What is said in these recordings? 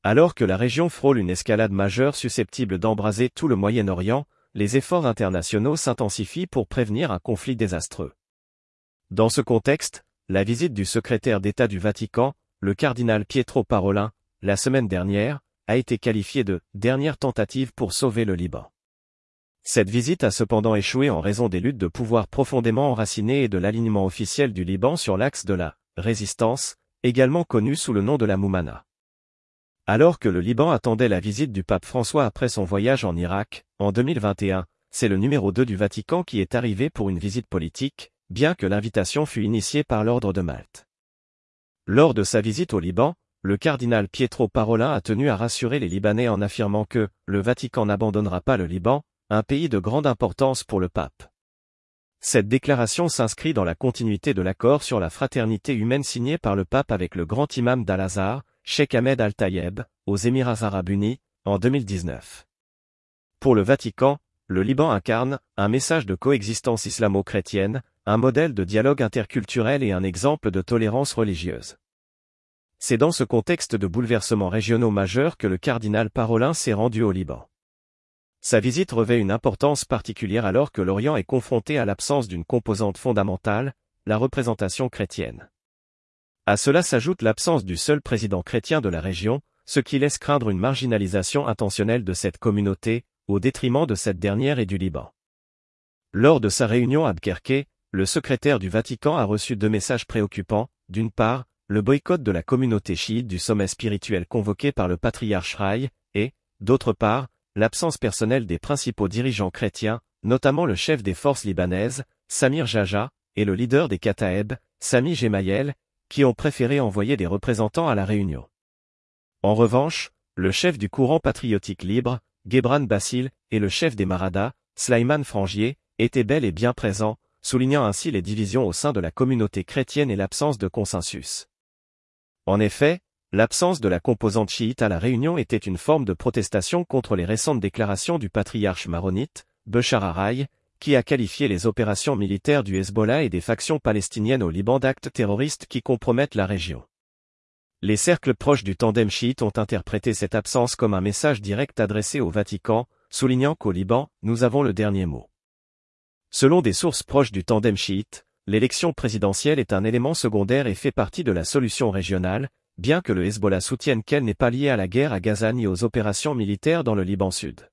Alors que la région frôle une escalade majeure susceptible d'embraser tout le Moyen-Orient, les efforts internationaux s'intensifient pour prévenir un conflit désastreux. Dans ce contexte, la visite du secrétaire d'État du Vatican, le cardinal Pietro Parolin, la semaine dernière, a été qualifiée de « dernière tentative pour sauver le Liban ». Cette visite a cependant échoué en raison des luttes de pouvoir profondément enracinées et de l'alignement officiel du Liban sur l'axe de la « résistance », également connu sous le nom de la Moumana. Alors que le Liban attendait la visite du pape François après son voyage en Irak, en 2021, c'est le numéro 2 du Vatican qui est arrivé pour une visite politique, bien que l'invitation fût initiée par l'Ordre de Malte. Lors de sa visite au Liban, le cardinal Pietro Parolin a tenu à rassurer les Libanais en affirmant que « le Vatican n'abandonnera pas le Liban », un pays de grande importance pour le pape. Cette déclaration s'inscrit dans la continuité de l'accord sur la fraternité humaine signé par le pape avec le grand imam d'Al-Azhar, Cheikh Ahmed Al-Tayeb, aux Émirats arabes unis, en 2019. Pour le Vatican, le Liban incarne un message de coexistence islamo-chrétienne, un modèle de dialogue interculturel et un exemple de tolérance religieuse. C'est dans ce contexte de bouleversements régionaux majeurs que le cardinal Parolin s'est rendu au Liban. Sa visite revêt une importance particulière alors que l'Orient est confronté à l'absence d'une composante fondamentale, la représentation chrétienne. À cela s'ajoute l'absence du seul président chrétien de la région, ce qui laisse craindre une marginalisation intentionnelle de cette communauté, au détriment de cette dernière et du Liban. Lors de sa réunion à Albuquerque, le secrétaire du Vatican a reçu 2 messages préoccupants, d'une part, le boycott de la communauté chiite du sommet spirituel convoqué par le patriarche Rai, et, d'autre part, l'absence personnelle des principaux dirigeants chrétiens, notamment le chef des forces libanaises, Samir Jaja, et le leader des Kataeb, Sami Gemayel, qui ont préféré envoyer des représentants à la réunion. En revanche, le chef du courant patriotique libre, Gebran Bassil, et le chef des Maradas, Slimane Frangier, étaient bel et bien présents, soulignant ainsi les divisions au sein de la communauté chrétienne et l'absence de consensus. En effet, l'absence de la composante chiite à la réunion était une forme de protestation contre les récentes déclarations du patriarche maronite, Béchar Araï, qui a qualifié les opérations militaires du Hezbollah et des factions palestiniennes au Liban d'actes terroristes qui compromettent la région. Les cercles proches du tandem chiite ont interprété cette absence comme un message direct adressé au Vatican, soulignant qu'au Liban, nous avons le dernier mot. Selon des sources proches du tandem chiite, l'élection présidentielle est un élément secondaire et fait partie de la solution régionale, bien que le Hezbollah soutienne qu'elle n'est pas liée à la guerre à Gaza ni aux opérations militaires dans le Liban Sud.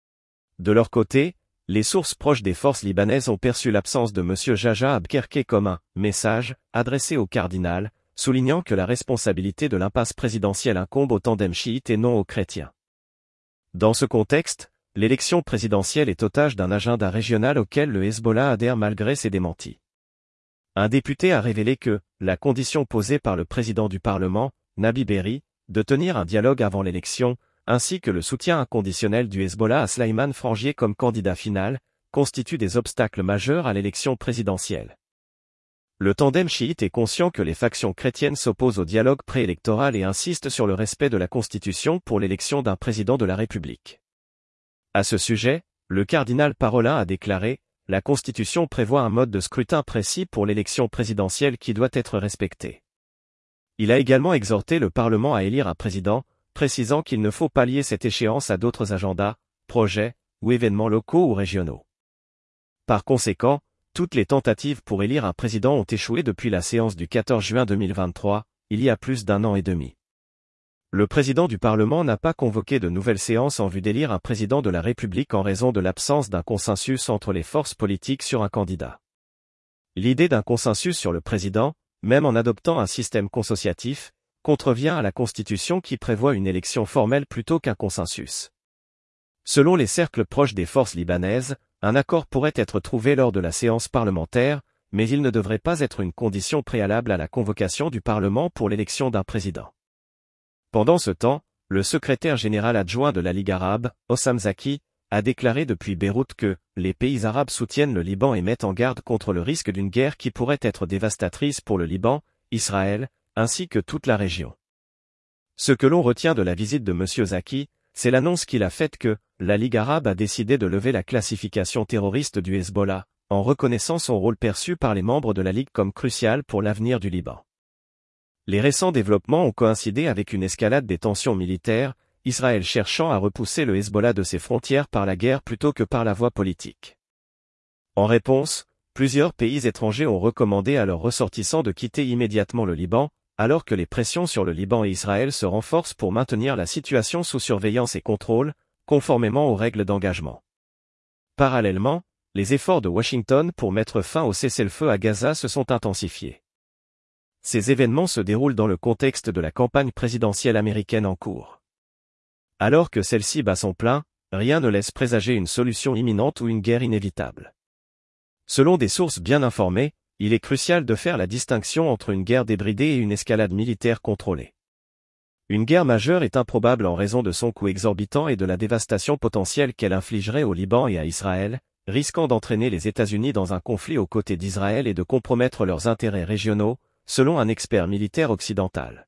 De leur côté, les sources proches des forces libanaises ont perçu l'absence de M. Jaja à Albuquerque comme un « message » adressé au cardinal, soulignant que la responsabilité de l'impasse présidentielle incombe au tandem chiite et non aux chrétiens. Dans ce contexte, l'élection présidentielle est otage d'un agenda régional auquel le Hezbollah adhère malgré ses démentis. Un député a révélé que la condition posée par le président du Parlement, Nabi Berri, de tenir un dialogue avant l'élection, ainsi que le soutien inconditionnel du Hezbollah à Slimane Frangier comme candidat final, constituent des obstacles majeurs à l'élection présidentielle. Le tandem chiite est conscient que les factions chrétiennes s'opposent au dialogue préélectoral et insistent sur le respect de la Constitution pour l'élection d'un président de la République. À ce sujet, le cardinal Parolin a déclaré « La Constitution prévoit un mode de scrutin précis pour l'élection présidentielle qui doit être respecté ». Il a également exhorté le Parlement à élire un président, précisant qu'il ne faut pas lier cette échéance à d'autres agendas, projets, ou événements locaux ou régionaux. Par conséquent, toutes les tentatives pour élire un président ont échoué depuis la séance du 14 juin 2023, il y a plus d'1 an et demi. Le président du Parlement n'a pas convoqué de nouvelles séances en vue d'élire un président de la République en raison de l'absence d'un consensus entre les forces politiques sur un candidat. L'idée d'un consensus sur le président, même en adoptant un système consociatif, contrevient à la Constitution qui prévoit une élection formelle plutôt qu'un consensus. Selon les cercles proches des forces libanaises, un accord pourrait être trouvé lors de la séance parlementaire, mais il ne devrait pas être une condition préalable à la convocation du Parlement pour l'élection d'un président. Pendant ce temps, le secrétaire général adjoint de la Ligue arabe, Hossam Zaki, a déclaré depuis Beyrouth que les pays arabes soutiennent le Liban et mettent en garde contre le risque d'une guerre qui pourrait être dévastatrice pour le Liban, Israël, ainsi que toute la région. Ce que l'on retient de la visite de M. Zaki, c'est l'annonce qu'il a faite que la Ligue arabe a décidé de lever la classification terroriste du Hezbollah, en reconnaissant son rôle perçu par les membres de la Ligue comme crucial pour l'avenir du Liban. Les récents développements ont coïncidé avec une escalade des tensions militaires, Israël cherchant à repousser le Hezbollah de ses frontières par la guerre plutôt que par la voie politique. En réponse, plusieurs pays étrangers ont recommandé à leurs ressortissants de quitter immédiatement le Liban, alors que les pressions sur le Liban et Israël se renforcent pour maintenir la situation sous surveillance et contrôle, conformément aux règles d'engagement. Parallèlement, les efforts de Washington pour mettre fin au cessez-le-feu à Gaza se sont intensifiés. Ces événements se déroulent dans le contexte de la campagne présidentielle américaine en cours. Alors que celle-ci bat son plein, rien ne laisse présager une solution imminente ou une guerre inévitable. Selon des sources bien informées, il est crucial de faire la distinction entre une guerre débridée et une escalade militaire contrôlée. Une guerre majeure est improbable en raison de son coût exorbitant et de la dévastation potentielle qu'elle infligerait au Liban et à Israël, risquant d'entraîner les États-Unis dans un conflit aux côtés d'Israël et de compromettre leurs intérêts régionaux, selon un expert militaire occidental.